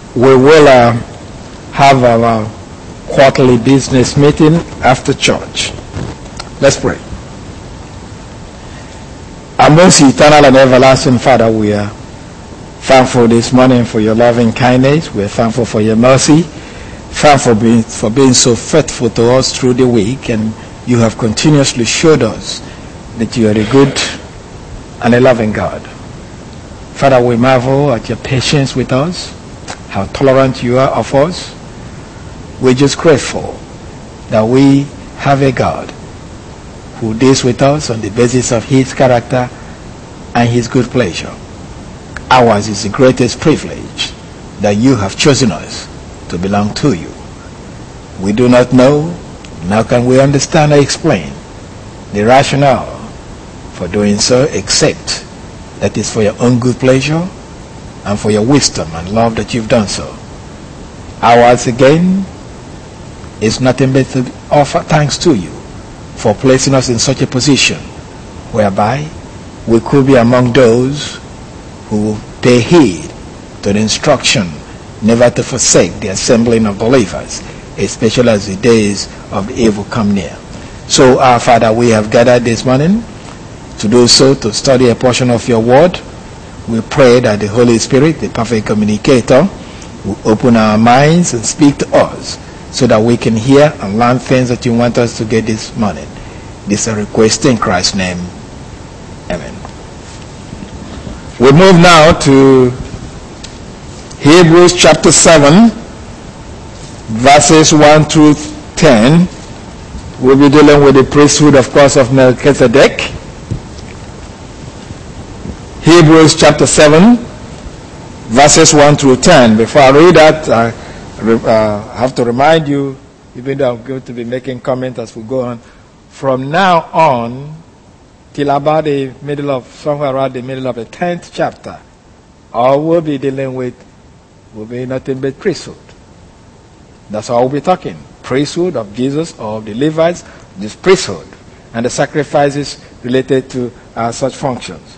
we will have our quarterly business meeting after church. Let's pray. Our most eternal and everlasting Father, we are thankful this morning for your loving kindness. We are thankful for your mercy. Thankful for being so faithful to us through the week, and you have continuously showed us that you are a good and a loving God. Father, we marvel at your patience with us, how tolerant you are of us. We're just grateful that we have a God who deals with us on the basis of his character and his good pleasure. Ours is the greatest privilege that you have chosen us to belong to you. We do not know, nor can we understand or explain the rationale for doing so, except that it's for your own good pleasure and for your wisdom and love that you've done so. Ours again is nothing but to offer thanks to you for placing us in such a position whereby we could be among those who pay heed to the instruction never to forsake the assembling of believers, especially as the days of the evil come near. So, our Father, we have gathered this morning to do so, to study a portion of your word. We pray that the Holy Spirit, the perfect communicator, will open our minds and speak to us so that we can hear and learn things that you want us to get this morning. This is a request in Christ's name. Amen. We move now to Hebrews chapter 7, verses 1 through 10. We'll be dealing with the priesthood, of course, of Melchizedek. Hebrews chapter 7, verses 1 through 10. Before I read that, I have to remind you, even though I'm going to be making comments as we go on, from now on till about somewhere around the middle of the 10th chapter, all we'll be dealing with will be nothing but priesthood. That's all we'll be talking. Priesthood of Jesus or of the Levites, this priesthood, and the sacrifices related to such functions.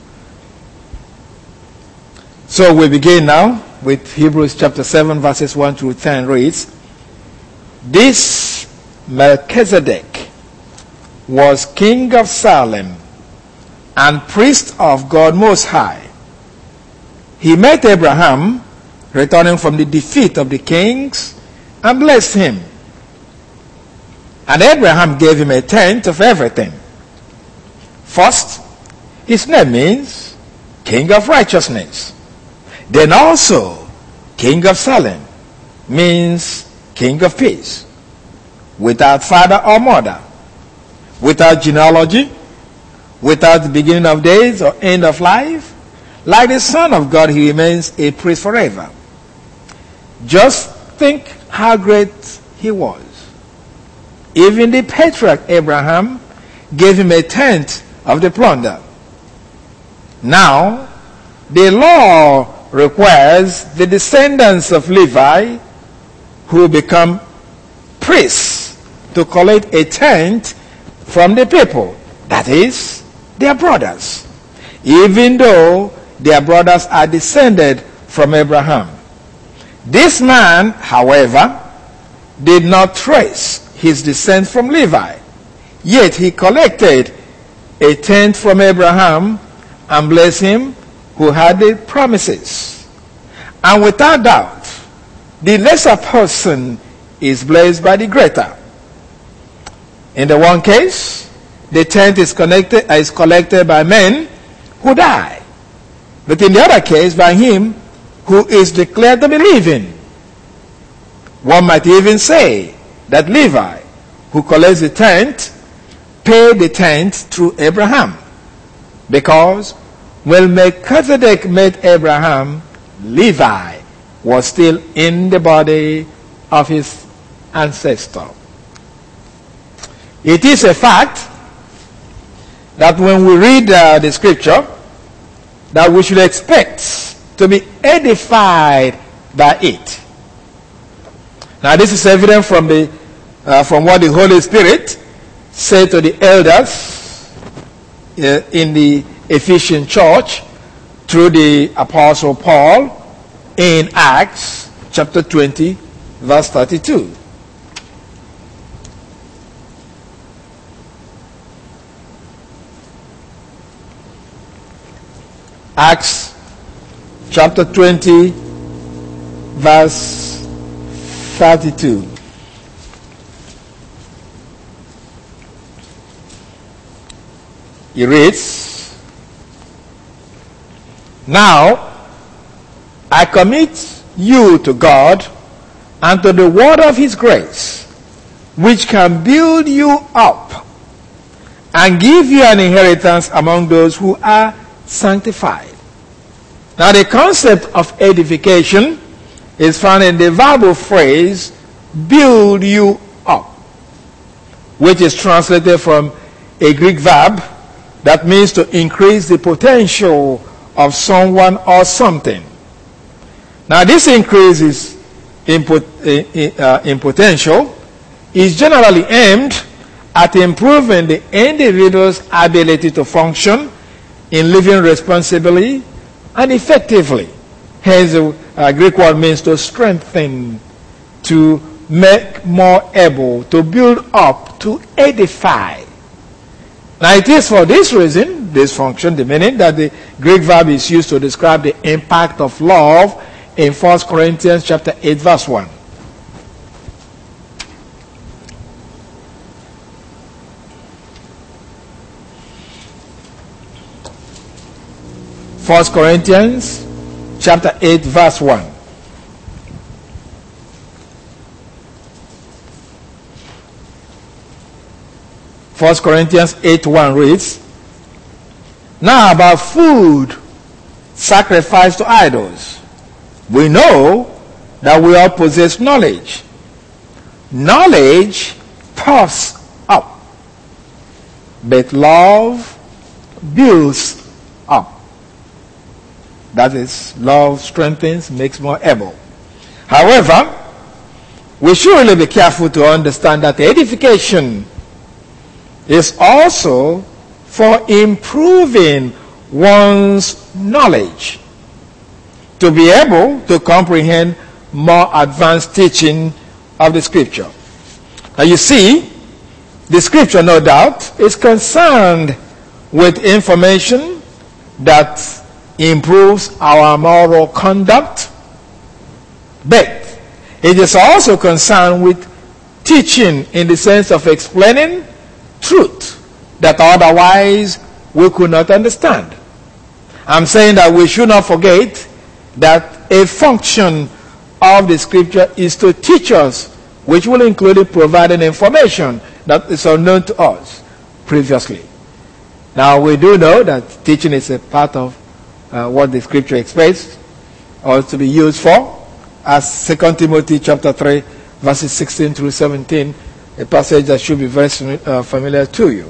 So we begin now with Hebrews chapter 7, verses 1 through 10 reads, "This Melchizedek was king of Salem and priest of God Most High. He met Abraham returning from the defeat of the kings and blessed him. And Abraham gave him a tenth of everything. First, his name means King of Righteousness. Then also, King of Salem means King of Peace, without father or mother, without genealogy, without the beginning of days or end of life. Like the Son of God, he remains a priest forever." Just think how great he was. Even the patriarch Abraham gave him a tenth of the plunder. Now, the law requires the descendants of Levi who become priests to collect a tenth from the people, that is, their brothers, even though their brothers are descended from Abraham. This man, however, did not trace his descent from Levi, yet he collected a tenth from Abraham and blessed him who had the promises. And without doubt, the lesser person is blessed by the greater. In the one case, the tenth is collected by men who die, but in the other case, by him who is declared to be living. One might even say that Levi, who collects the tenth, paid the tenth through Abraham, because when Melchizedek met Abraham, Levi was still in the body of his ancestor. It is a fact that when we read the scripture, that we should expect to be edified by it. Now, this is evident from what the Holy Spirit said to the elders in the Ephesian church through the Apostle Paul in Acts chapter 20, verse 32. Acts chapter 20, verse 32. He reads, "Now I commit you to God and to the word of his grace, which can build you up and give you an inheritance among those who are sanctified." Now the concept of edification is found in the verbal phrase, build you up, which is translated from a Greek verb that means to increase the potential of someone or something. Now this increase in potential is generally aimed at improving the individual's ability to function in living responsibly and effectively. Hence the Greek word means to strengthen, to make more able, to build up, to edify. Now it is for this reason, this function, the meaning, that the Greek verb is used to describe the impact of love in 1 Corinthians chapter 8, verse 1. First Corinthians chapter 8, verse 1. First Corinthians 8:1 reads, "Now about food sacrificed to idols, we know that we all possess knowledge. Knowledge puffs up, but love builds up." That is, love strengthens, makes more able. However, we should really be careful to understand that edification is also for improving one's knowledge, to be able to comprehend more advanced teaching of the scripture. Now you see, the scripture, no doubt, is concerned with information that improves our moral conduct, but it is also concerned with teaching in the sense of explaining truth that otherwise we could not understand. I'm saying that we should not forget that a function of the scripture is to teach us, which will include providing information that is unknown to us previously. Now we do know that teaching is a part of what the scripture expects or to be used for, as 2 Timothy chapter 3 verses 16 through 17, a passage that should be very familiar to you.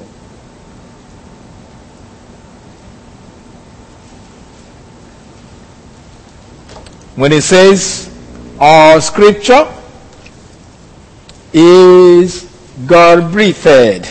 When it says all scripture is God-breathed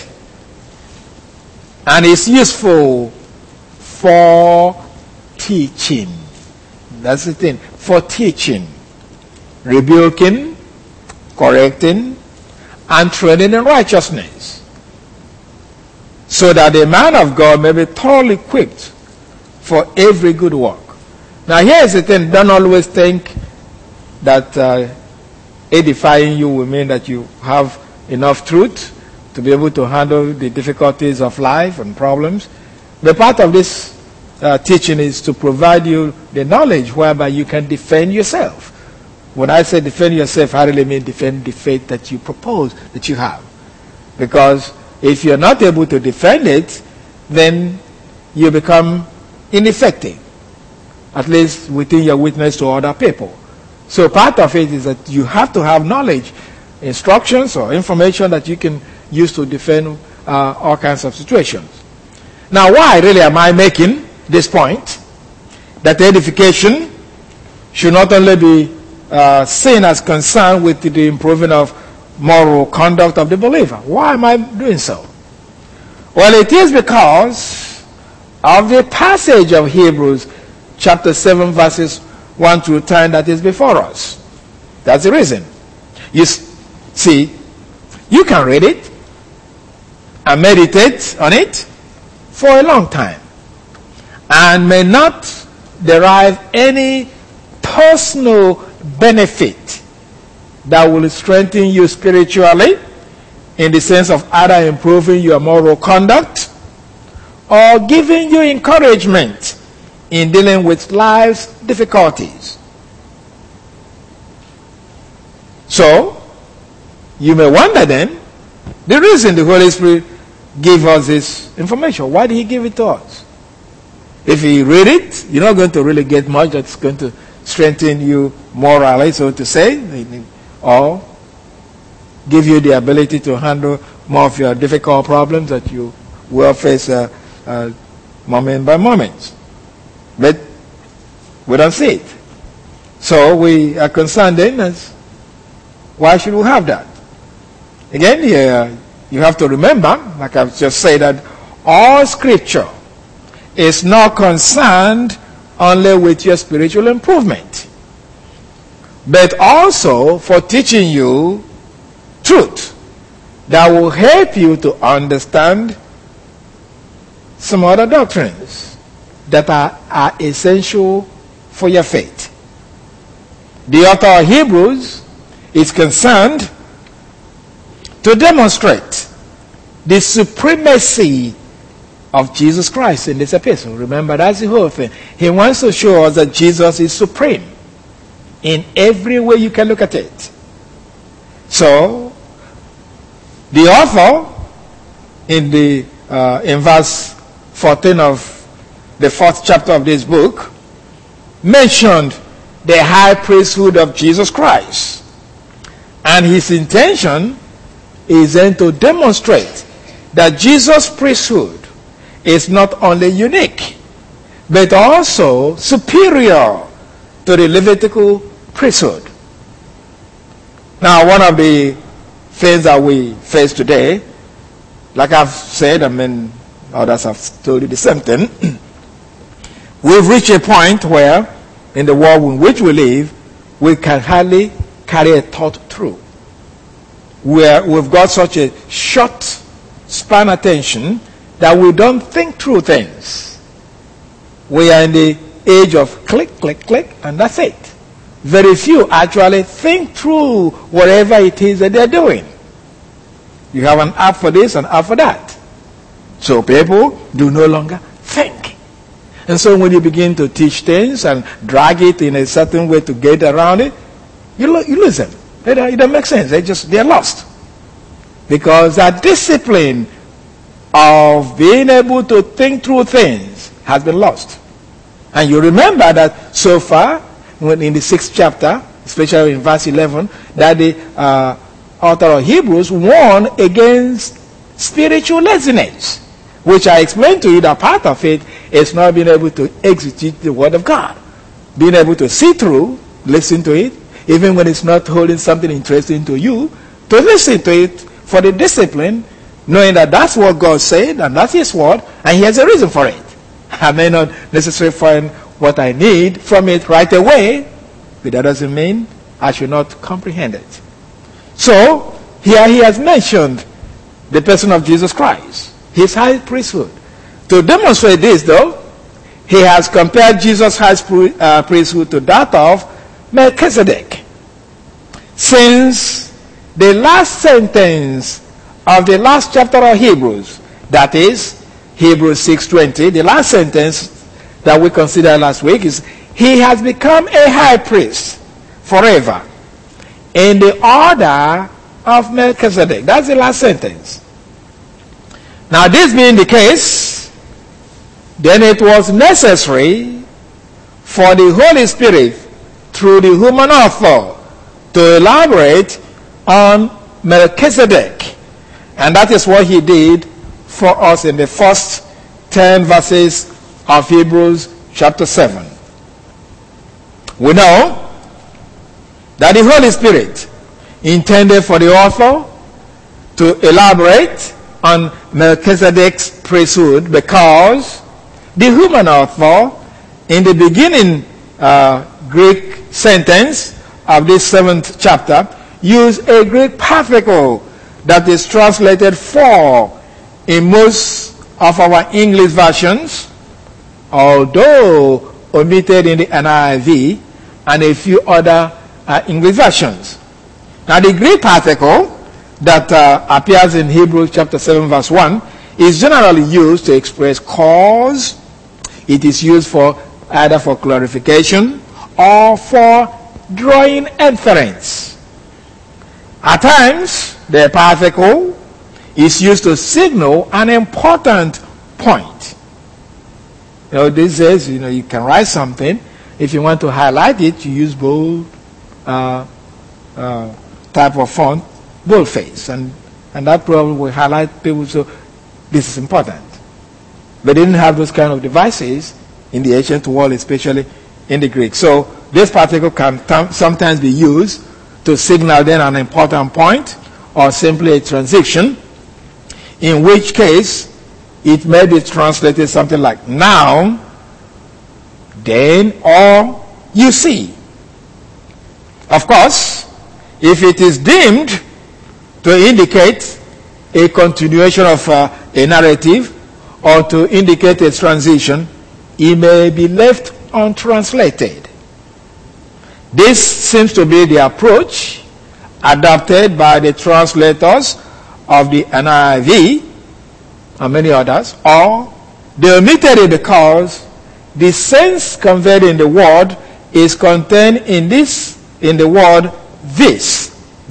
and is useful for teaching. That's the thing. For teaching, rebuking, correcting, and training in righteousness, so that the man of God may be thoroughly equipped for every good work. Now here's the thing, don't always think that edifying you will mean that you have enough truth to be able to handle the difficulties of life and problems. The part of this teaching is to provide you the knowledge whereby you can defend yourself. When I say defend yourself, I really mean defend the faith that you propose, that you have. Because if you're not able to defend it, then you become ineffective, at least within your witness to other people. So part of it is that you have to have knowledge, instructions or information that you can use to defend all kinds of situations. Now why really am I making this point? That edification should not only be seen as concerned with the improving of moral conduct of the believer. Why am I doing so? Well, it is because of the passage of Hebrews chapter 7 verses 1 through 10 that is before us. That's the reason. You see, you can read it and meditate on it for a long time and may not derive any personal benefit that will strengthen you spiritually in the sense of either improving your moral conduct or giving you encouragement in dealing with life's difficulties. So, you may wonder then, the reason the Holy Spirit gave us this information. Why did he give it to us? If you read it, you're not going to really get much that's going to strengthen you morally, so to say, or give you the ability to handle more of your difficult problems that you will face moment by moment. But we don't see it. So we are concerned then as why should we have that? Again, you have to remember, like I've just said, that all scripture is not concerned only with your spiritual improvement, but also for teaching you truth that will help you to understand some other doctrines that are essential for your faith. The author of Hebrews is concerned to demonstrate the supremacy of Jesus Christ in this epistle. Remember, that's the whole thing. He wants to show us that Jesus is supreme in every way you can look at it. So, the author in verse 14 of the 4th chapter of this book mentioned the high priesthood of Jesus Christ. And his intention is then to demonstrate that Jesus' priesthood is not only unique, but also superior to the Levitical priesthood. Now, one of the things that we face today, like I've said, others have told you the same thing, we've reached a point where, in the world in which we live, we can hardly carry a thought through. Where we've got such a short span attention that we don't think through things. We are in the age of click, click, click, and that's it. Very few actually think through whatever it is that they're doing. You have an app for this, an app for that. So people do no longer think. And so when you begin to teach things and drag it in a certain way to get around it, you lose them. It don't make sense. They're lost. Because that discipline of being able to think through things has been lost. And you remember that so far, when in the 6th chapter, especially in verse 11, that the author of Hebrews warned against spiritual laziness, which I explained to you that part of it is not being able to exegete the Word of God. Being able to see through, listen to it, even when it's not holding something interesting to you, to listen to it for the discipline, knowing that that's what God said and that's His Word, and He has a reason for it. I may not necessarily find what I need from it right away, but that doesn't mean I should not comprehend it. So, here he has mentioned the person of Jesus Christ, His high priesthood. To demonstrate this, though, he has compared Jesus' high priesthood to that of Melchizedek. Since the last sentence of the last chapter of Hebrews, that is Hebrews 6:20, the last sentence that we considered last week is, he has become a high priest forever in the order of Melchizedek. That's the last sentence. Now, this being the case, then it was necessary for the Holy Spirit through the human author to elaborate on Melchizedek. And that is what he did for us in the first 10 verses of Hebrews chapter 7. We know that the Holy Spirit intended for the author to elaborate on Melchizedek's priesthood because the human author in the beginning Greek sentence of this 7th chapter use a Greek particle that is translated for in most of our English versions, although omitted in the NIV and a few other English versions. Now the Greek particle that appears in Hebrews chapter 7 verse 1 is generally used to express cause. It is used for either for clarification or for drawing inference. At times, the particle is used to signal an important point. These days, you can write something. If you want to highlight it, you use bold type of font, boldface, and that probably will highlight people. So this is important. They didn't have those kind of devices in the ancient world, especially in the Greek. So this particle can sometimes be used to signal then an important point or simply a transition, in which case it may be translated something like now, then, or you see. Of course, if it is deemed to indicate a continuation of a narrative or to indicate a transition, it may be left untranslated. This seems to be the approach adopted by the translators of the NIV and many others, or they omitted it because the sense conveyed in the word is contained in the word this,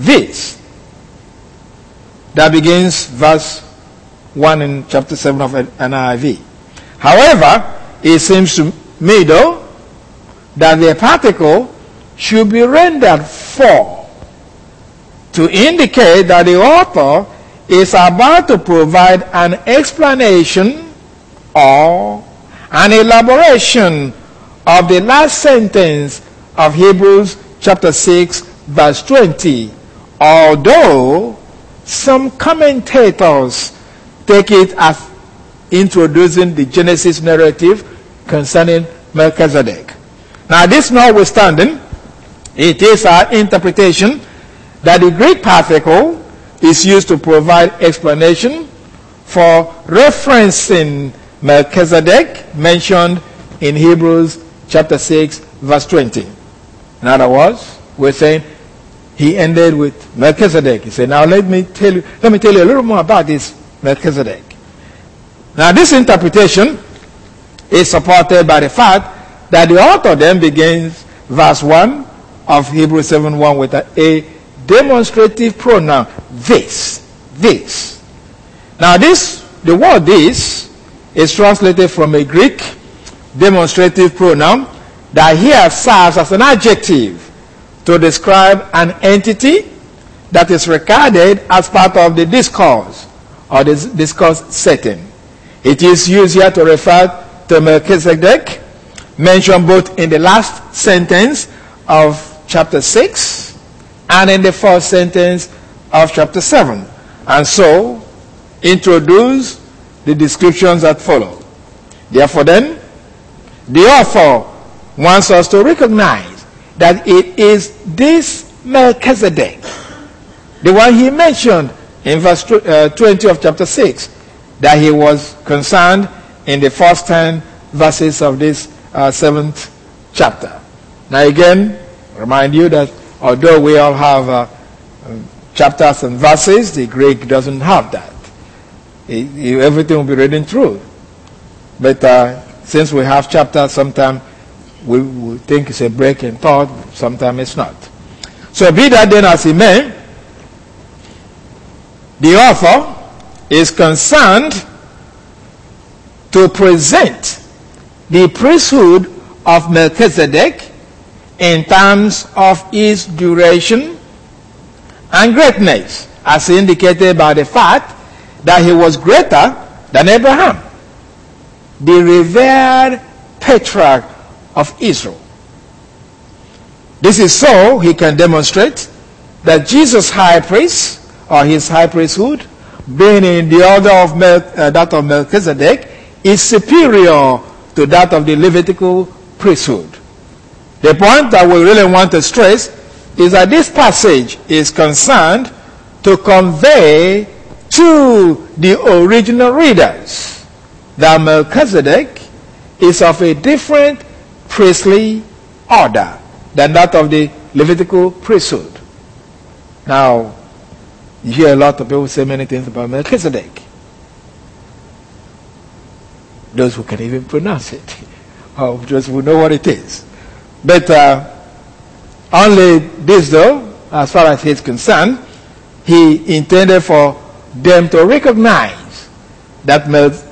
that begins verse 1 in chapter 7 of NIV. However, it seems to me though that the particle should be rendered for to indicate that the author is about to provide an explanation or an elaboration of the last sentence of Hebrews chapter 6 verse 20, although some commentators take it as introducing the Genesis narrative concerning Melchizedek. Now this notwithstanding, it is our interpretation that the Greek particle is used to provide explanation for referencing Melchizedek mentioned in Hebrews chapter 6 verse 20. In other words, we're saying he ended with Melchizedek. He said, now let me tell you a little more about this Melchizedek. Now this interpretation is supported by the fact that the author then begins verse 1 of Hebrews 7:1 with a demonstrative pronoun, this. Now the word this is translated from a Greek demonstrative pronoun that here serves as an adjective to describe an entity that is regarded as part of the discourse or the discourse setting. It is used here to refer to Melchizedek, mentioned both in the last sentence of chapter 6 and in the first sentence of chapter 7, and so introduce the descriptions that follow. Therefore then, the author wants us to recognize that it is this Melchizedek, the one he mentioned in verse 20 of chapter 6, that he was concerned in the first 10 verses of this 7th chapter. Now again, remind you that although we all have chapters and verses, the Greek doesn't have that. Everything will be reading through. But since we have chapters, sometimes we think it's a break in thought, sometimes it's not. So be that then as it may, the author is concerned to present the priesthood of Melchizedek in terms of his duration and greatness, as indicated by the fact that he was greater than Abraham, the revered patriarch of Israel. This is so he can demonstrate that Jesus' high priest, or his high priesthood, being in the order of that of Melchizedek, is superior to that of the Levitical priesthood. The point that we really want to stress is that this passage is concerned to convey to the original readers that Melchizedek is of a different priestly order than that of the Levitical priesthood. Now, you hear a lot of people say many things about Melchizedek. Those who can even pronounce it, or those who know what it is. But only this, though, as far as he's concerned, he intended for them to recognize that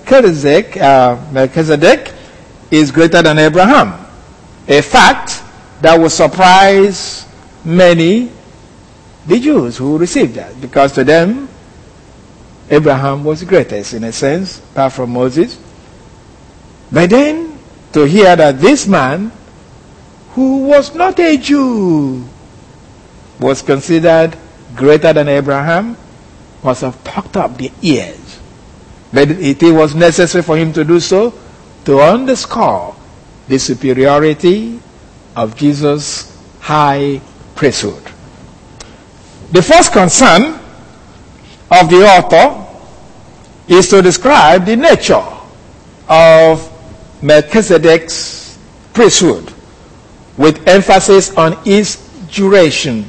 Melchizedek is greater than Abraham. A fact that will surprise many, the Jews who received that, because to them, Abraham was the greatest in a sense, apart from Moses. But then, to hear that this man, who was not a Jew, was considered greater than Abraham, must have perked up the ears. But it was necessary for him to do so to underscore the superiority of Jesus' high priesthood. The first concern of the author is to describe the nature of Melchizedek's priesthood, with emphasis on its duration.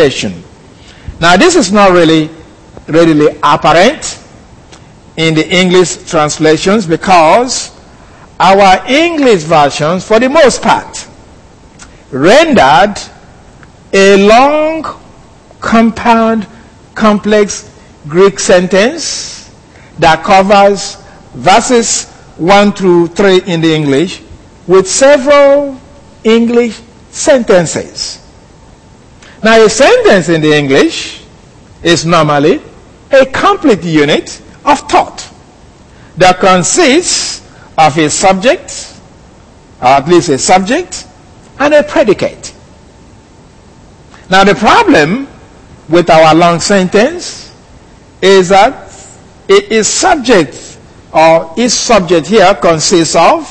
Now, this is not really readily apparent in the English translations, because our English versions, for the most part, rendered a long, compound, complex Greek sentence that covers verses 1 through 3 in the English with several English sentences. Now, a sentence in the English is normally a complete unit of thought that consists of a subject, or at least a subject, and a predicate. Now, the problem with our long sentence is that it is subject, or its subject here consists of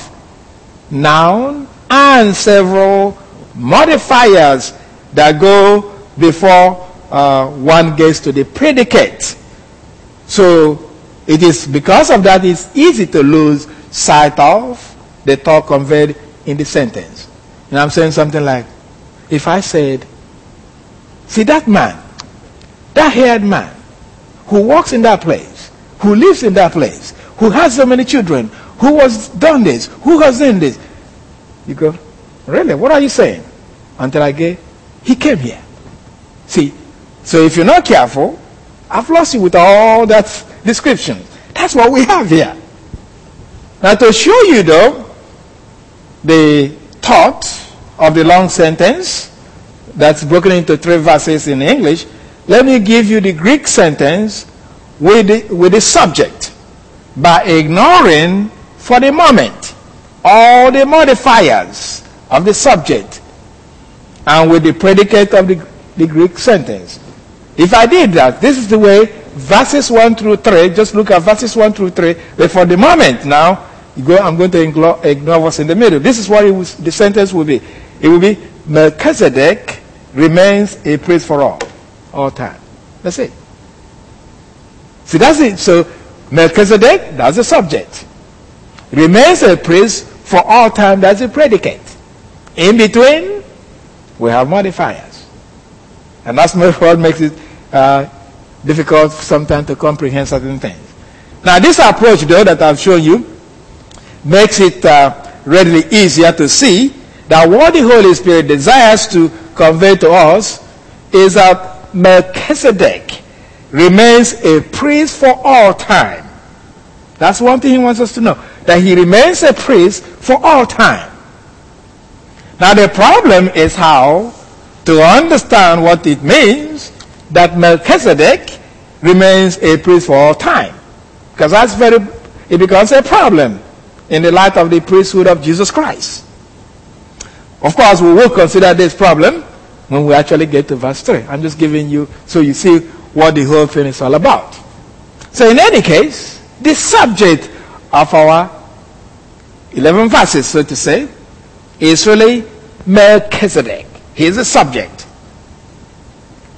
noun and several modifiers that go before one gets to the predicate. So it is because of that it's easy to lose sight of the thought conveyed in the sentence. And I'm saying something like, if I said, see that man, that haired man, who walks in that place, who lives in that place, who has so many children, who has done this, who has done this. You go, really? What are you saying? Until I get, he came here. See, so if you're not careful, I've lost you with all that description. That's what we have here. Now, to show you, though, the thought of the long sentence that's broken into 3 verses in English, let me give you the Greek sentence with the subject, by ignoring for the moment all the modifiers of the subject, and with the predicate of the Greek sentence. If I did that, this is the way verses 1 through 3, just look at verses 1 through 3, but for the moment now, I'm going to ignore what's in the middle. This is what the sentence will be. It will be, Melchizedek remains a priest for all time. That's it. See, that's it. So, Melchizedek, that's the subject. Remains a priest for all time, that's the predicate. In between, we have modifiers. And that's what makes it difficult sometimes to comprehend certain things. Now, this approach, though, that I've shown you, makes it readily easier to see that what the Holy Spirit desires to convey to us is that Melchizedek remains a priest for all time. That's one thing he wants us to know, that he remains a priest for all time. Now, the problem is how to understand what it means that Melchizedek remains a priest for all time. Because it becomes a problem in the light of the priesthood of Jesus Christ. Of course, we will consider this problem when we actually get to verse 3. I'm just giving you so you see what the whole thing is all about. So in any case, the subject of our 11 verses, so to say, is really Melchizedek. He is the subject.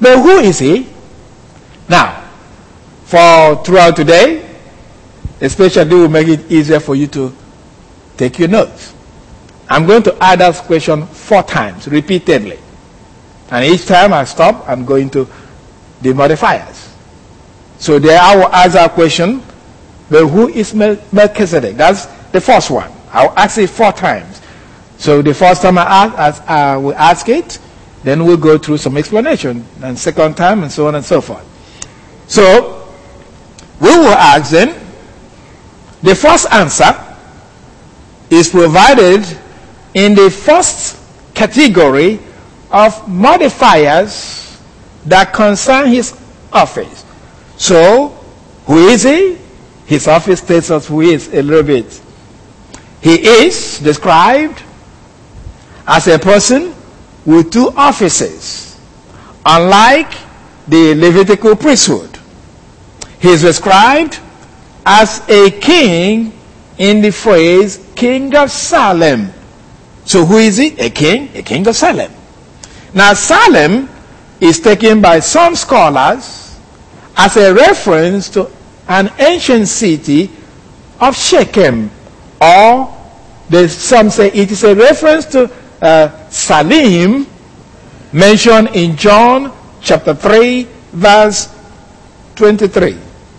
But who is he? Now, for throughout today, especially will make it easier for you to take your notes. I'm going to ask that question 4 times, repeatedly. And each time I stop, I'm going to the modifiers. So there I will ask that question, but who is Melchizedek? That's the first one. I'll ask it 4 times. So the first time I will ask it, then we'll go through some explanation, and second time, and so on and so forth. So we will ask then, the first answer is provided in the first category of modifiers that concern his office. So, who is he? His office tells us who he is a little bit. He is described as a person with 2 offices, unlike the Levitical priesthood. He is described as a king in the phrase King of Salem. So who is he? A king of Salem. Now Salem is taken by some scholars as a reference to an ancient city of Shechem, or some say it is a reference to Salim, mentioned in John chapter 3 verse 23.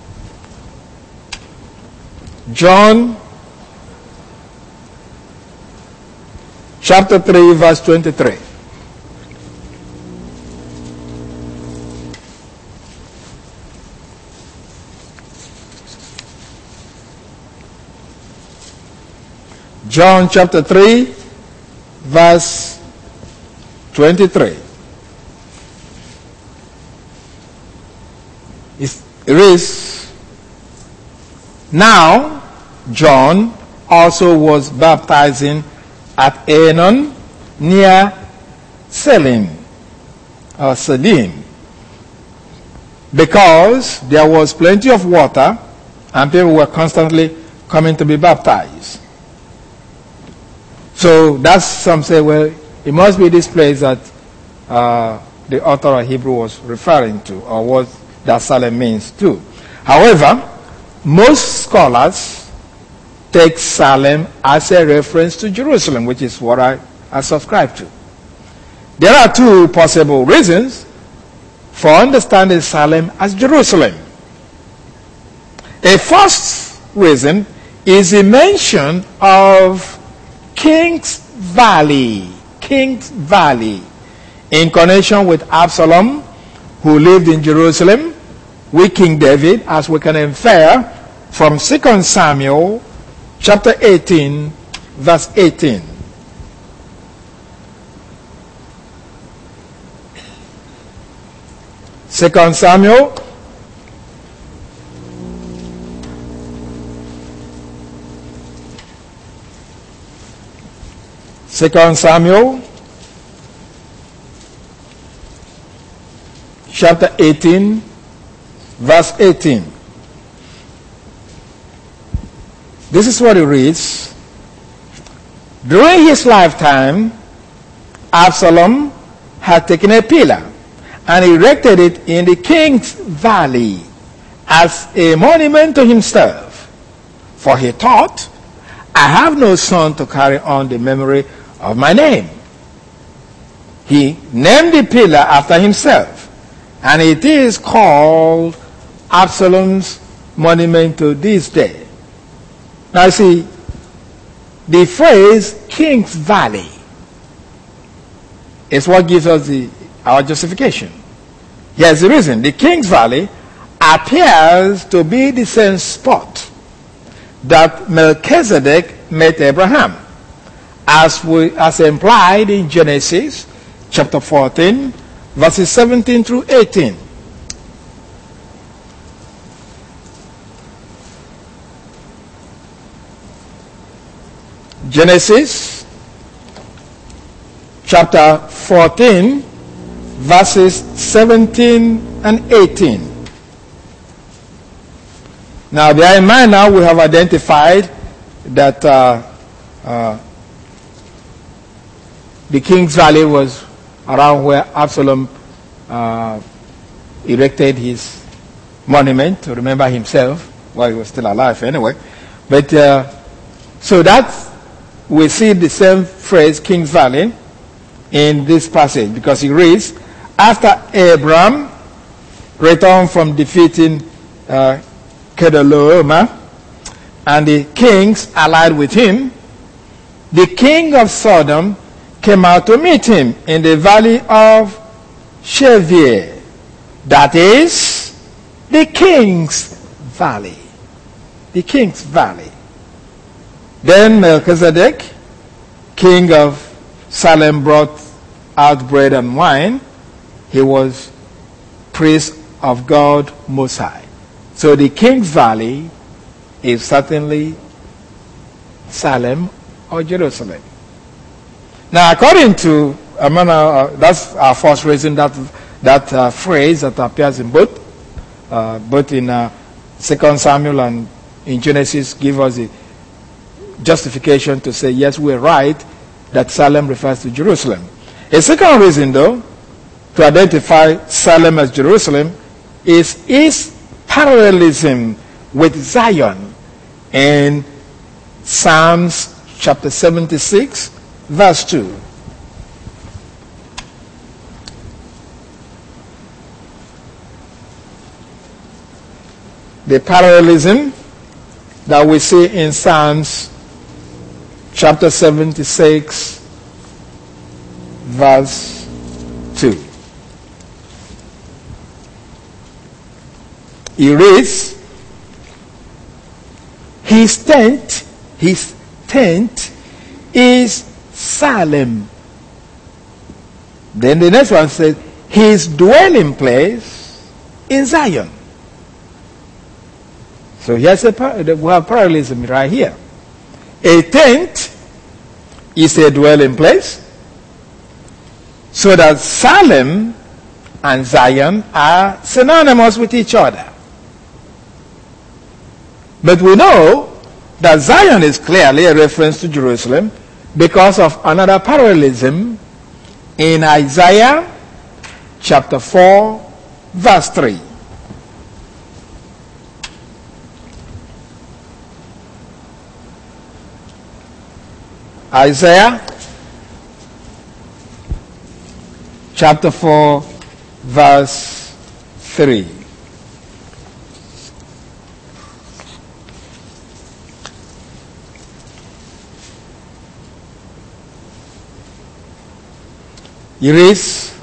John chapter 3 verse 23. John chapter 3 verse 23. It reads, "Now John also was baptizing at Aenon near Salim, because there was plenty of water and people were constantly coming to be baptized." So that's, some say, well, it must be this place that the author of Hebrew was referring to, or what that Salem means too. However, most scholars take Salem as a reference to Jerusalem, which is what I subscribe to. There are 2 possible reasons for understanding Salem as Jerusalem. A first reason is the mention of King's Valley, in connection with Absalom, who lived in Jerusalem with King David, as we can infer from 2 Samuel chapter 18, verse 18. Second Samuel chapter 18, verse 18. This is what it reads. "During his lifetime, Absalom had taken a pillar and erected it in the King's Valley as a monument to himself. For he thought, I have no son to carry on the memory of my name. He named the pillar after himself, and it is called Absalom's monument to this day." Now see, the phrase King's Valley is what gives us our justification. Here's the reason. The King's Valley appears to be the same spot that Melchizedek met Abraham, as implied in Genesis chapter 14, verses 17 through 18. Genesis chapter 14, verses 17 and 18. Now, bear in mind now we have identified that the King's Valley was around where Absalom erected his monument to remember himself while he was still alive anyway. But so that we see the same phrase, King's Valley, in this passage, because he reads, after Abram returned from defeating Kedorlaomer and the kings allied with him, the king of Sodom came out to meet him in the valley of Shavir, that is, the king's valley. The king's valley. Then Melchizedek, king of Salem, brought out bread and wine. He was priest of God Most High. So the king's valley is certainly Salem or Jerusalem. Now, according to, that's our first reason that phrase that appears in both in 2 Samuel and in Genesis give us the justification to say, yes, we're right, that Salem refers to Jerusalem. A second reason, though, to identify Salem as Jerusalem is its parallelism with Zion in Psalms chapter 76, verse 2. The parallelism that we see in Psalms chapter 76, verse 2. He reads, his tent is Salem. Then the next one says, his dwelling place is Zion. So here's we have parallelism right here. A tent is a dwelling place, so that Salem and Zion are synonymous with each other. But we know that Zion is clearly a reference to Jerusalem because of another parallelism in Isaiah chapter 4, verse 3. Isaiah chapter 4, verse 3. He reads,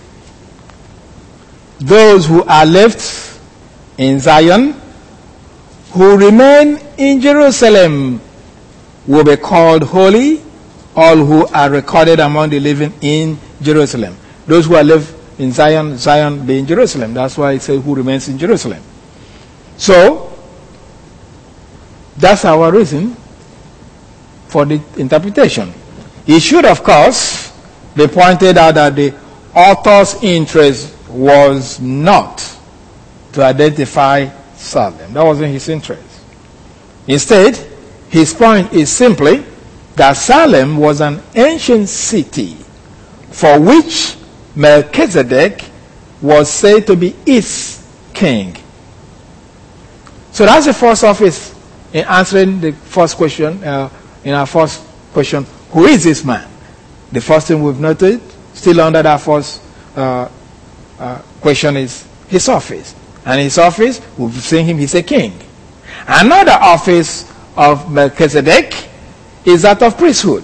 those who are left in Zion, who remain in Jerusalem, will be called holy, all who are recorded among the living in Jerusalem. Those who are left in Zion, Zion be in Jerusalem. That's why it says who remains in Jerusalem. So, that's our reason for the interpretation. It should, of course, be pointed out that the author's interest was not to identify Salem. That wasn't his interest. Instead, his point is simply that Salem was an ancient city for which Melchizedek was said to be its king. So that's the first office in answering the first question, in our first question, who is this man? The first thing we've noted, still under that first question, is his office. And his office, we've seen him, he's a king. Another office of Melchizedek is that of priesthood.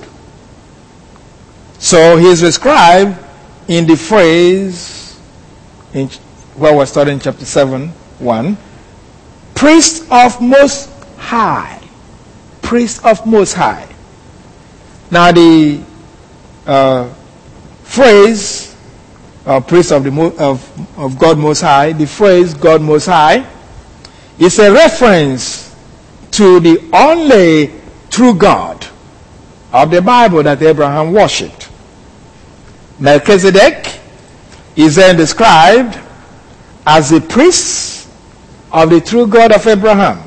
So he is described in the phrase, in where we're studying chapter 7, 1, priest of Most High. Priest of Most High. Now the phrase priest of God Most High, the phrase God Most High, is a reference to the only true God of the Bible that Abraham worshipped. Melchizedek is then described as the priest of the true God of Abraham.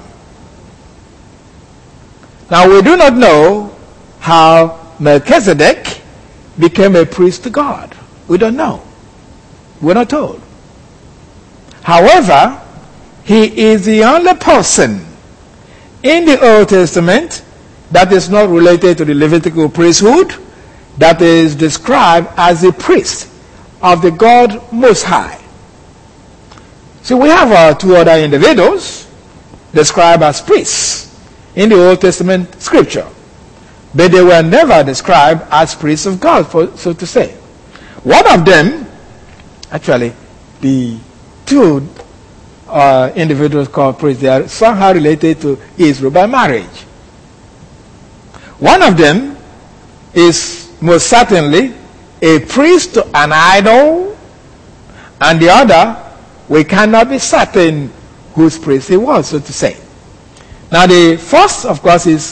Now we do not know how Melchizedek became a priest to God. We don't know. We're not told. However, he is the only person in the Old Testament that is not related to the Levitical priesthood that is described as a priest of the God Most High. So we have two other individuals described as priests in the Old Testament scripture, but they were never described as priests of God, so to say. One of them, actually, the two individuals called priests, they are somehow related to Israel by marriage. One of them is most certainly a priest to an idol, and the other, we cannot be certain whose priest he was, so to say. Now the first, of course, is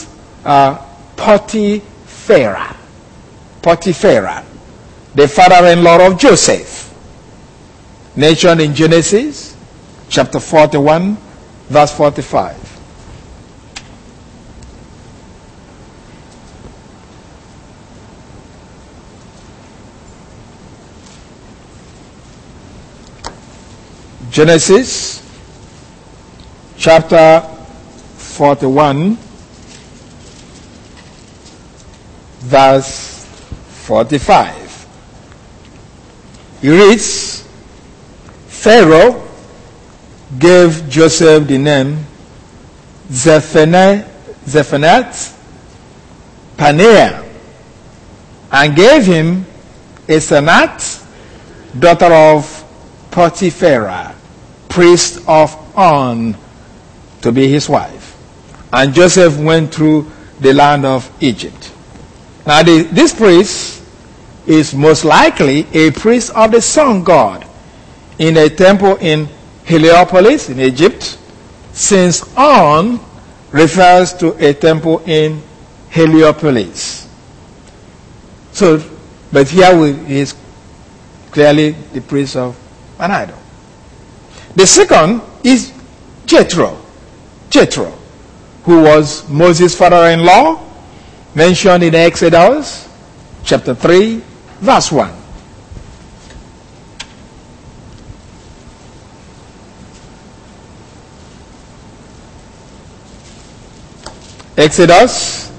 Potiphera. Potiphera, the father-in-law of Joseph, mentioned in Genesis chapter 41, verse 45. Genesis chapter 41, verse 45. He reads, Pharaoh gave Joseph the name Zephanath Paneah, and gave him Asenath, daughter of Potiphera, priest of On, to be his wife. And Joseph went through the land of Egypt. Now this priest is most likely a priest of the sun god in a temple in Heliopolis in Egypt, since On refers to a temple in Heliopolis. So, but here he is clearly the priest of an idol. The second is Jethro, who was Moses' father-in-law, mentioned in Exodus chapter 3, verse 1. Exodus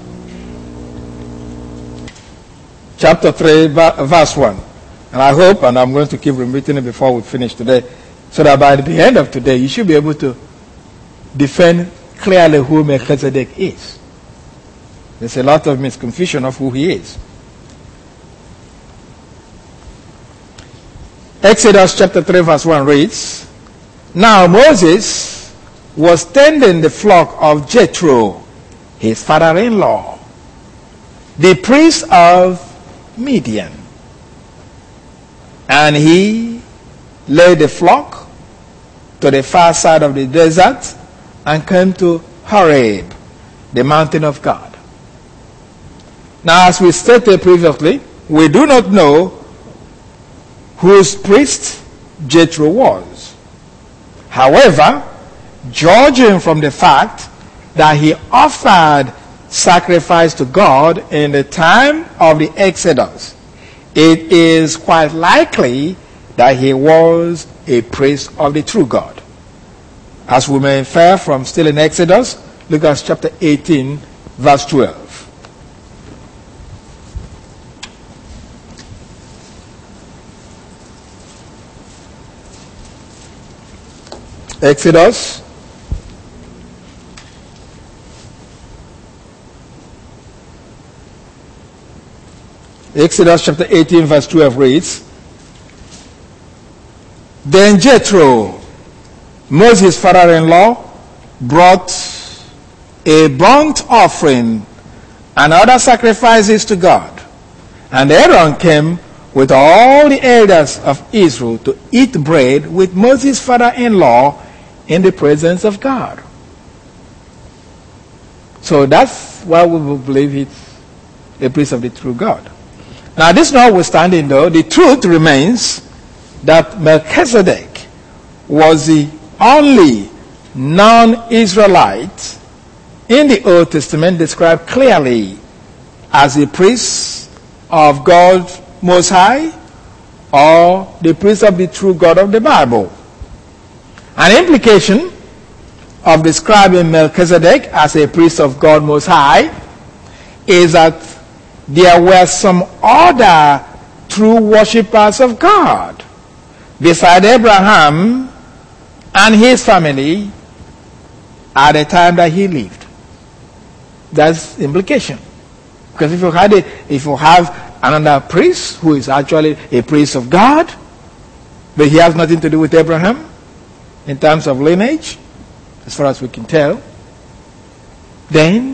chapter 3, verse 1. And I hope, and I'm going to keep repeating it before we finish today, so that by the end of today, you should be able to defend clearly who Melchizedek is. There's a lot of misconfusion of who he is. Exodus chapter 3, verse 1 reads, Now Moses was tending the flock of Jethro, his father-in-law, the priest of Midian. And he led the flock to the far side of the desert and came to Horeb, the mountain of God. Now, as we stated previously, we do not know whose priest Jethro was. However, judging from the fact that he offered sacrifice to God in the time of the Exodus, it is quite likely that he was a priest of the true God. As we may infer from still in Exodus, look at chapter 18, verse 12. Exodus chapter 18, verse 12 reads, Then Jethro, Moses' father-in-law, brought a burnt offering and other sacrifices to God. And Aaron came with all the elders of Israel to eat bread with Moses' father-in-law in the presence of God. So that's why we will believe it's a priest of the true God. Now, this notwithstanding, though, the truth remains that Melchizedek was the only non-Israelite in the Old Testament described clearly as a priest of God Most High or the priest of the true God of the Bible. An implication of describing Melchizedek as a priest of God Most High is that there were some other true worshippers of God beside Abraham and his family at the time that he lived. That's the implication. Because if you have another priest who is actually a priest of God, but he has nothing to do with Abraham in terms of lineage, as far as we can tell, then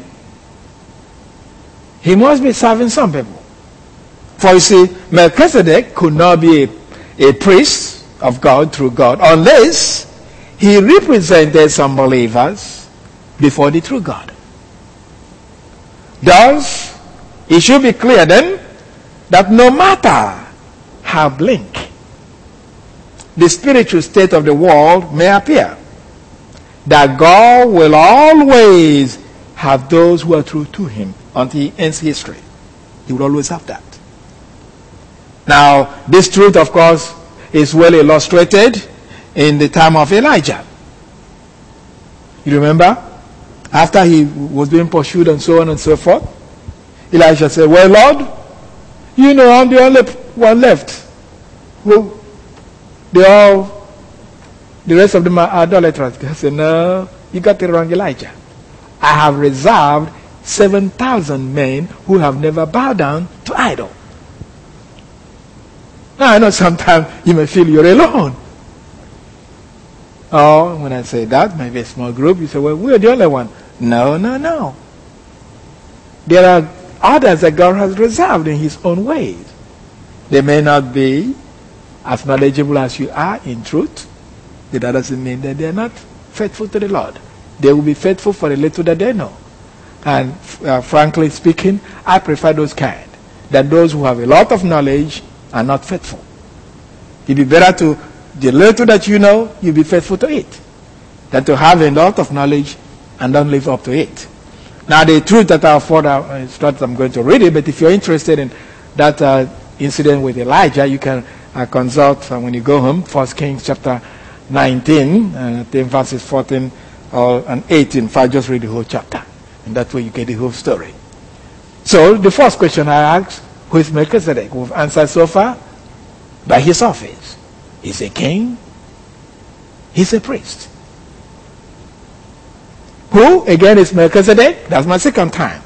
he must be serving some people. For you see, Melchizedek could not be a priest of God through God unless he represented some believers before the true God. Thus, it should be clear then that no matter how bleak the spiritual state of the world may appear, that God will always have those who are true to him until he ends history. He will always have that. Now, this truth, of course, is well illustrated in the time of Elijah. You remember? After he was being pursued and so on and so forth, Elijah said, well, Lord, you know I'm the only one left. Well, the rest of them are idolaters. I said, no, you got it wrong, Elijah. I have reserved 7,000 men who have never bowed down to idol. Now, I know sometimes you may feel you're alone. Or when I say that, maybe a small group, you say, well, we're the only one. No. There are others that God has reserved in his own ways. They may not be as knowledgeable as you are in truth, but that doesn't mean that they're not faithful to the Lord. They will be faithful for the little that they know. And frankly speaking, I prefer those kind than those who have a lot of knowledge and not faithful. It'd be better to, the little that you know, you be faithful to it, than to have a lot of knowledge and don't live up to it. Now, the truth that I'll further, it's not that I'm going to read it, but if you're interested in that incident with Elijah, you can consult when you go home, 1 Kings chapter 19, then verses 14 and 18. If I just read the whole chapter, and that way you get the whole story. So, the first question I asked, who is Melchizedek? We've answered so far. By his office. He's a king. He's a priest. Who, again, is Melchizedek? That's my second time.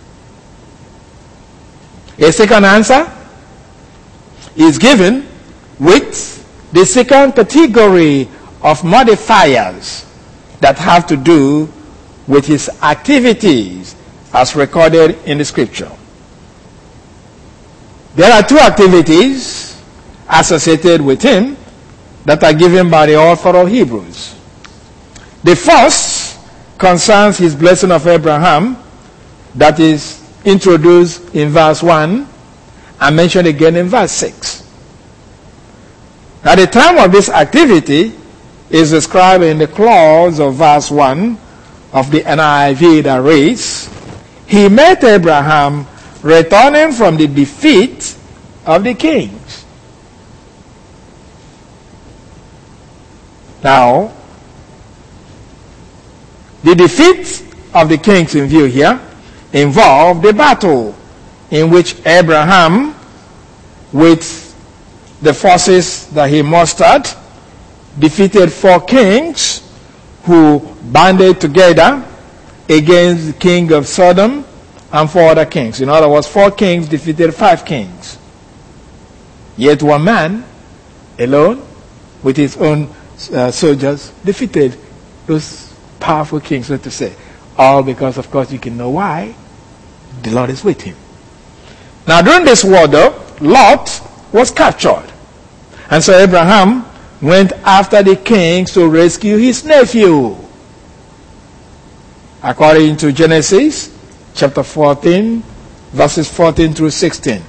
A second answer is given with the second category of modifiers that have to do with his activities as recorded in the scripture. There are two activities associated with him that are given by the author of Hebrews. The first concerns his blessing of Abraham that is introduced in verse 1 and mentioned again in verse 6. At the time of this activity is described in the clause of verse 1 of the NIV that reads, he met Abraham returning from the defeat of the kings. Now, the defeat of the kings in view here involved a battle in which Abraham, with the forces that he mustered, defeated 4 kings who banded together against the king of Sodom and 4 other kings. In other words, 4 kings defeated 5 kings. Yet one man alone with his own soldiers defeated those powerful kings, so to say. All because, of course, you can know why. The Lord is with him. Now, during this war, though, Lot was captured. And so Abraham went after the kings to rescue his nephew. According to Genesis chapter 14, verses 14 through 16.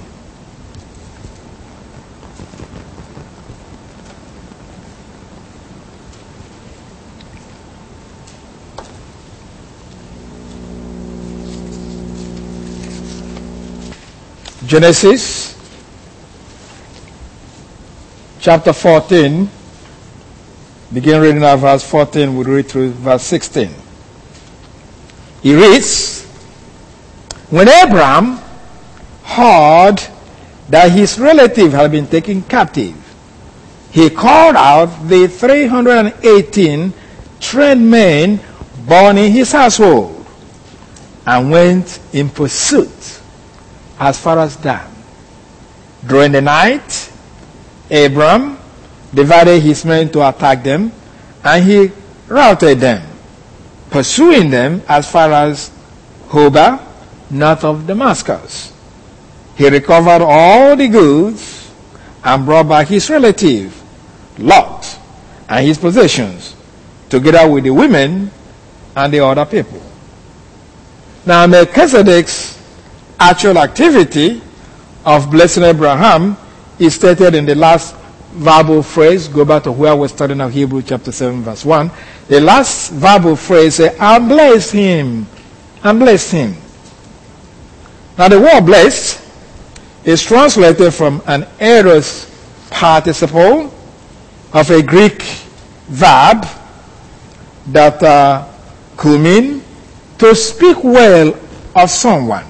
Genesis chapter 14, Begin reading at verse 14, we'll read through verse 16. He reads, when Abraham heard that his relative had been taken captive, he called out the 318 trained men born in his household and went in pursuit as far as Dan. During the night, Abram divided his men to attack them, and he routed them, pursuing them as far as Hobah, north of Damascus. He recovered all the goods and brought back his relative, Lot, and his possessions, together with the women and the other people. Now, Melchizedek's actual activity of blessing Abraham is stated in the last verbal phrase. Go back to where we're studying of Hebrews chapter 7, verse 1. The last verbal phrase says, and bless him. And bless him. Now, the word blessed is translated from an aorist participle of a Greek verb that could mean to speak well of someone.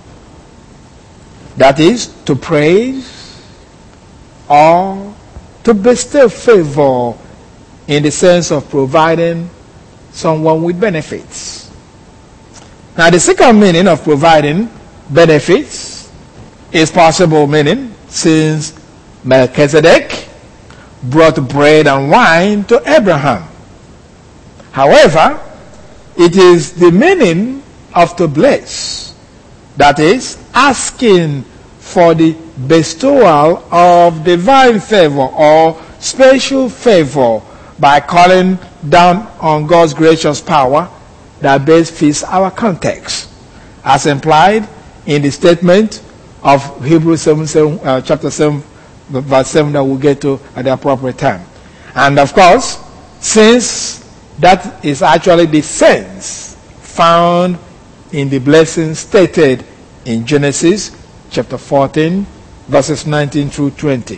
That is, to praise or to bestow favor in the sense of providing someone with benefits. Now, the second meaning of providing benefits is possible meaning, since Melchizedek brought bread and wine to Abraham. However, it is the meaning of to bless, that is, asking for the bestowal of divine favor or special favor by calling down on God's gracious power that best fits our context, as implied in the statement of Hebrews chapter 7, verse 7 that we'll get to at the appropriate time. And of course, since that is actually the sense found in the blessing stated in Genesis chapter 14, verses 19 through 20.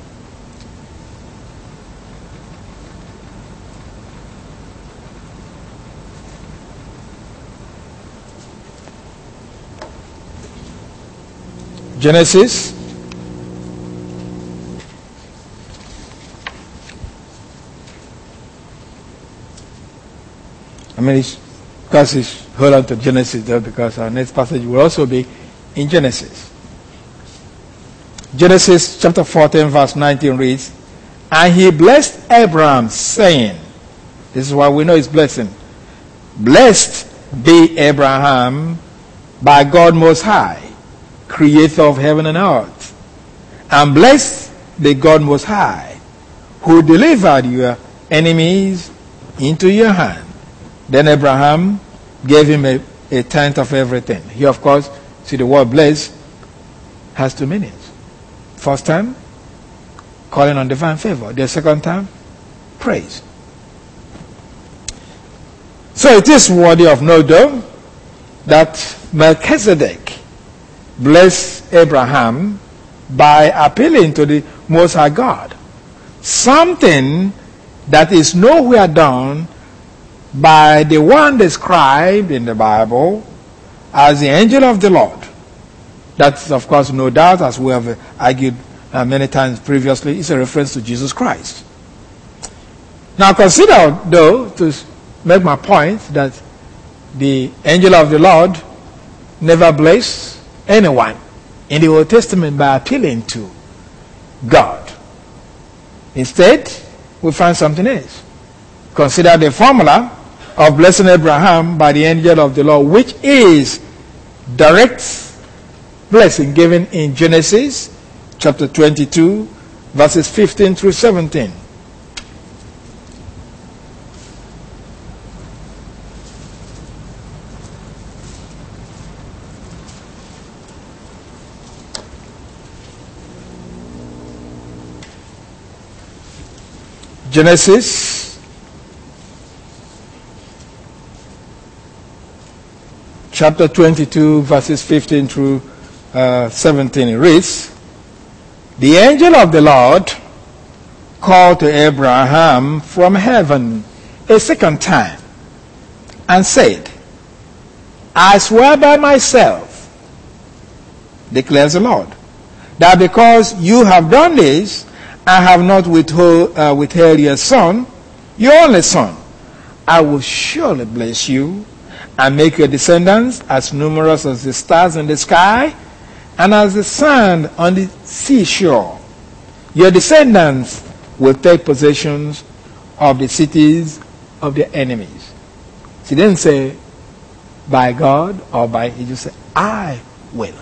Genesis hold on to Genesis there, because our next passage will also be in Genesis. Genesis chapter 14 verse 19 reads, and he blessed Abraham, saying, this is why we know his blessing, blessed be Abraham by God Most High, creator of heaven and earth, and blessed be God Most High, who delivered your enemies into your hand. Then Abraham gave him a tenth of everything. Here, of course, see, the word bless has two meanings. First time, calling on divine favor. The second time, praise. So it is worthy of note, though, that Melchizedek blessed Abraham by appealing to the Most High God. Something that is nowhere done by the one described in the Bible as the angel of the Lord. That's, of course, no doubt, as we have argued many times previously, is a reference to Jesus Christ. Now consider, though, to make my point, that the angel of the Lord never blessed anyone in the Old Testament by appealing to God. Instead, we find something else. Consider the formula of blessing Abraham by the angel of the Lord, which is direct blessing given in Genesis chapter 22, verses 15 through 17. Genesis chapter 22, verses 15 through 17. It reads, the angel of the Lord called to Abraham from heaven a second time and said, I swear by myself, declares the Lord, that because you have done this, and have not withheld your son, your only son, I will surely bless you and make your descendants as numerous as the stars in the sky and as the sand on the seashore. Your descendants will take possessions of the cities of their enemies. She didn't say by God or by, he just said, I will.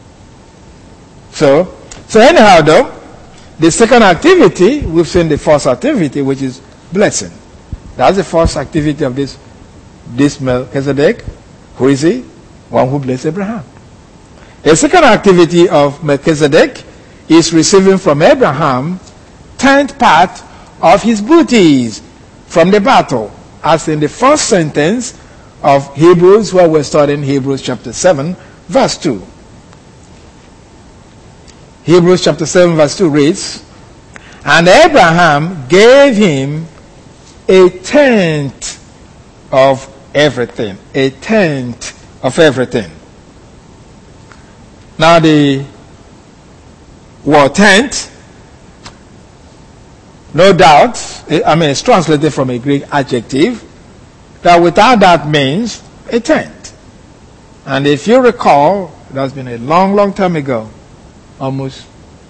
So anyhow though, the second activity, we've seen the first activity, which is blessing. That's the first activity of this Melchizedek. Who is he? One who blessed Abraham. The second activity of Melchizedek is receiving from Abraham 10th part of his booties from the battle, as in the first sentence of Hebrews, where we're studying Hebrews chapter 7, verse 2. Hebrews chapter 7 verse 2 reads, and Abraham gave him a tenth of everything. A tenth of everything. Now the word tenth, no doubt, it's translated from a Greek adjective, that without that means a tenth. And if you recall, that's been a long, long time ago, almost,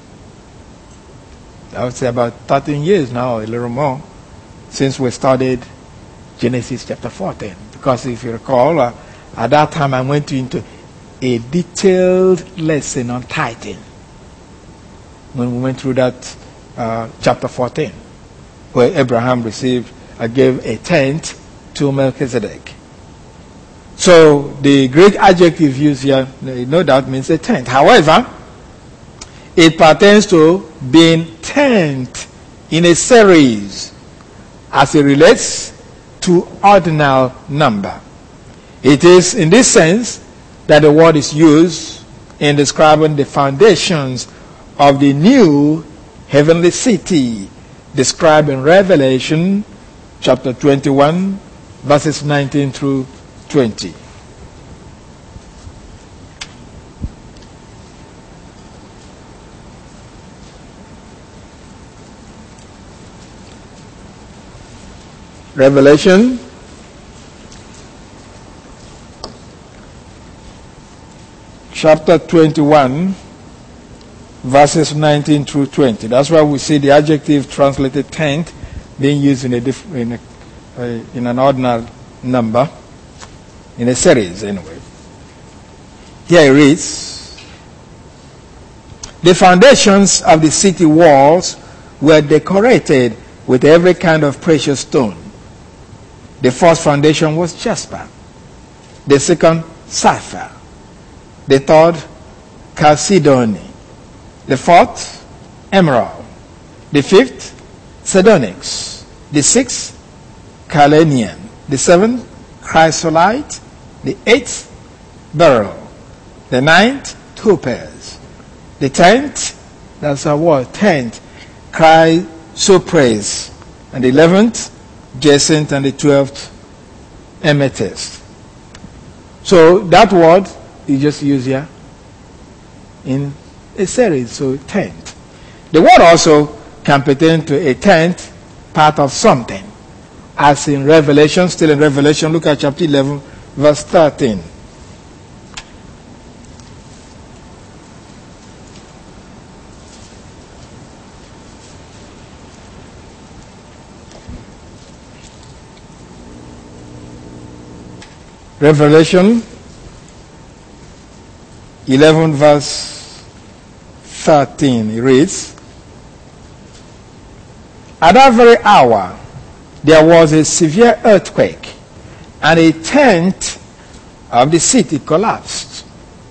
I would say about 13 years now, a little more, since we studied Genesis chapter 14. Because if you recall, at that time I went into a detailed lesson on tithing. When we went through that chapter 14, where Abraham gave a tenth to Melchizedek. So the Greek adjective used here, no doubt, means a tenth. However, it pertains to being tenth in a series as it relates to ordinal number. It is in this sense that the word is used in describing the foundations of the new heavenly city described in Revelation chapter 21 verses 19 through 20. Revelation chapter 21 verses 19 through 20. That's why we see the adjective translated tenth being used in an ordinal number, in a series anyway. Here it reads, the foundations of the city walls were decorated with every kind of precious stone. The first foundation was jasper, the second sapphire, the third chalcedony, the fourth emerald, the fifth sardonyx, the sixth carnelian, the seventh chrysolite, the eighth beryl, the ninth topaz, the 10th, that's our word, 10th, chrysoprase, and the 11th jacinth, and the 12th amethyst. So that word is just used here in a series, so 10th. The word also can pertain to a 10th part of something, as in Revelation, still in Revelation, look at chapter 11, verse 13. Revelation 11 verse 13, it reads, at that very hour there was a severe earthquake, and a tenth of the city collapsed.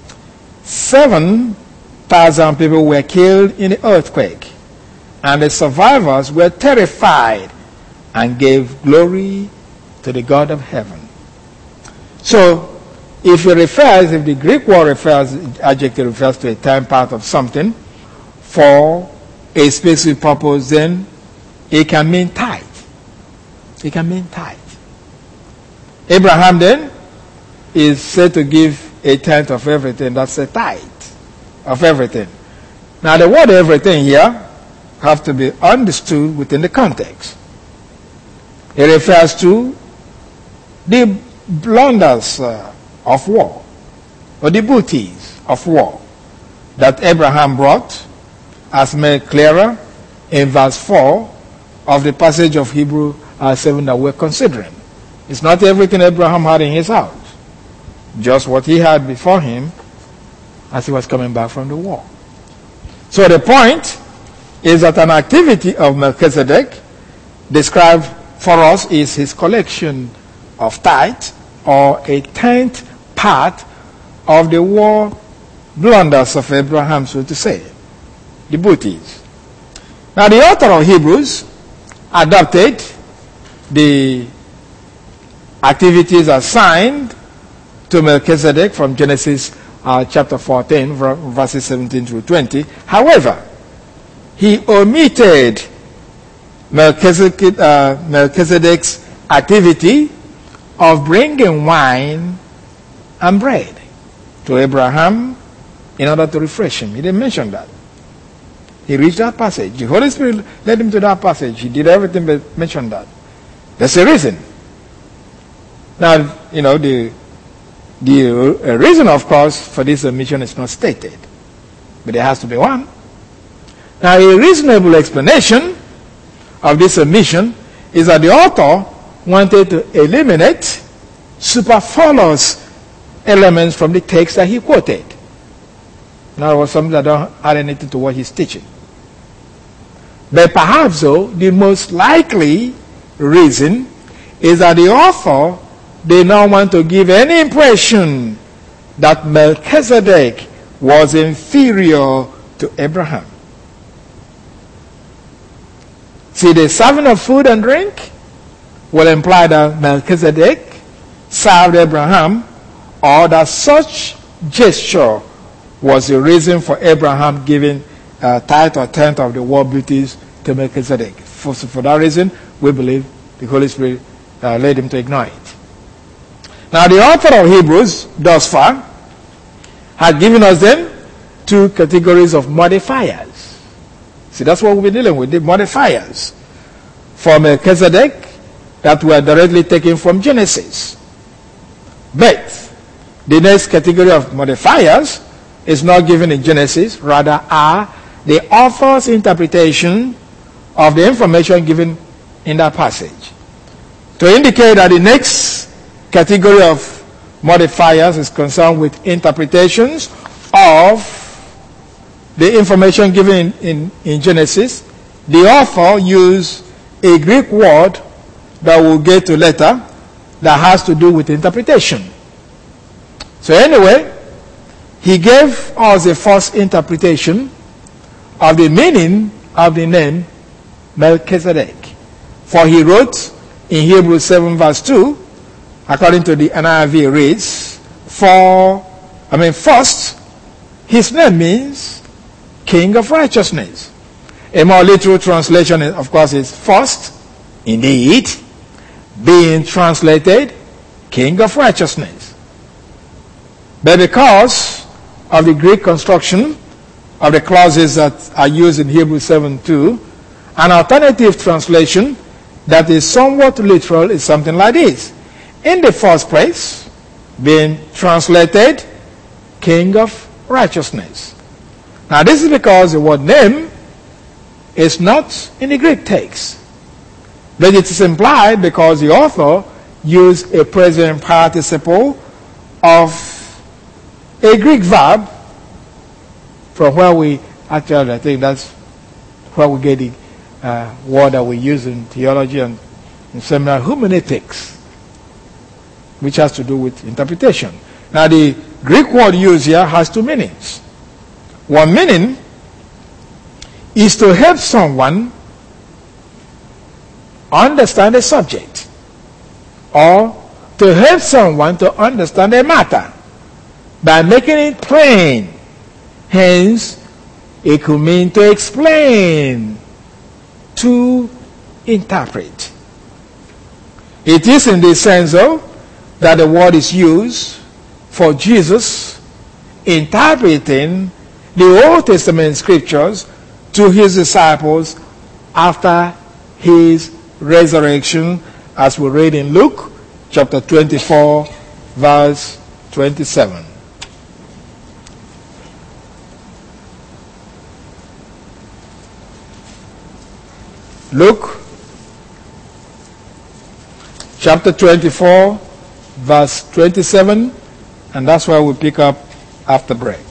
7,000 people were killed in the earthquake, and the survivors were terrified and gave glory to the God of heaven. So, if the Greek word adjective refers to a time part of something for a specific purpose, then it can mean tithe. It can mean tithe. Abraham then is said to give a tenth of everything. That's a tithe of everything. Now the word everything here have to be understood within the context. It refers to the blunders of war, or the booties of war that Abraham brought, as made clearer in verse 4 of the passage of Hebrew 7 that we're considering. It's not everything Abraham had in his house, just what he had before him as he was coming back from the war. So the point is that an activity of Melchizedek described for us is his collection of tithe, or a tenth part of the war blunders of Abraham, so to say, the booties. Now the author of Hebrews adopted the activities assigned to Melchizedek from Genesis chapter 14, verses 17 through 20. However, he omitted Melchizedek's activity of bringing wine and bread to Abraham in order to refresh him. He didn't mention that. He reached that passage. The Holy Spirit led him to that passage. He did everything but mention that. There's a reason. Now, the reason, of course, for this omission is not stated, but there has to be one. Now, a reasonable explanation of this omission is that the author wanted to eliminate superfluous elements from the text that he quoted. In other words, something that don't add anything to what he's teaching. But perhaps, though, the most likely reason is that the author did not want to give any impression that Melchizedek was inferior to Abraham. See, the serving of food and drink will imply that Melchizedek served Abraham, or that such gesture was the reason for Abraham giving tithe or tenth of the war booties to Melchizedek. For that reason, we believe the Holy Spirit led him to ignore it. Now, the author of Hebrews, thus far, had given us then two categories of modifiers. See, that's what we've been dealing with, the modifiers for Melchizedek that were directly taken from Genesis. But the next category of modifiers is not given in Genesis, rather are the author's interpretation of the information given in that passage. To indicate that the next category of modifiers is concerned with interpretations of the information given in Genesis, the author used a Greek word that we'll get to later that has to do with interpretation. So anyway, he gave us a first interpretation of the meaning of the name Melchizedek. For he wrote in Hebrews 7 verse 2, according to the NIV reads, first, his name means King of Righteousness. A more literal translation, of course, is first, indeed, being translated King of Righteousness. But because of the Greek construction of the clauses that are used in Hebrews 7:2, an alternative translation that is somewhat literal is something like this. In the first place, being translated King of Righteousness. Now this is because the word name is not in the Greek text, but it is implied because the author used a present participle of a Greek verb, from where we actually, I think that's where we get the word that we use in theology and in seminary, hermeneutics, which has to do with interpretation. Now the Greek word used here has two meanings. One meaning is to help someone understand a subject, or to help someone to understand a matter by making it plain. Hence, it could mean to explain, to interpret. It is in this sense, though, that the word is used for Jesus interpreting the Old Testament scriptures to his disciples after his resurrection, as we read in Luke chapter 24, verse 27. Luke chapter 24, verse 27, and that's where we pick up after break.